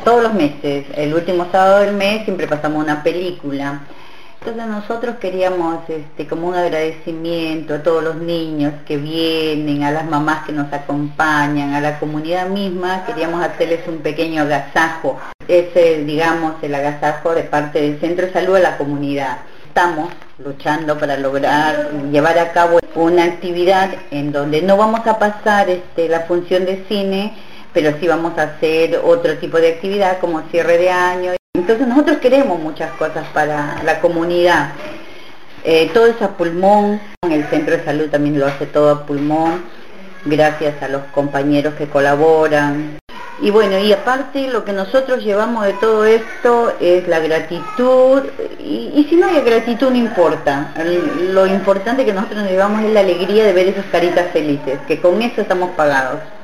todos los meses, el último sábado del mes siempre pasamos una película. Entonces nosotros queríamos como un agradecimiento a todos los niños que vienen, a las mamás que nos acompañan, a la comunidad misma, queríamos hacerles un pequeño agasajo. Digamos, el agasajo de parte del Centro de Salud a la comunidad. Estamos luchando para lograr llevar a cabo una actividad en donde no vamos a pasar la función de cine, pero sí vamos a hacer otro tipo de actividad como cierre de año. Entonces nosotros queremos muchas cosas para la comunidad. Todo es a pulmón, el Centro de Salud también lo hace todo a pulmón, gracias a los compañeros que colaboran. Y bueno, y aparte lo que nosotros llevamos de todo esto es la gratitud, y si no hay gratitud no importa, lo importante que nosotros nos llevamos es la alegría de ver esas caritas felices, que con eso estamos pagados.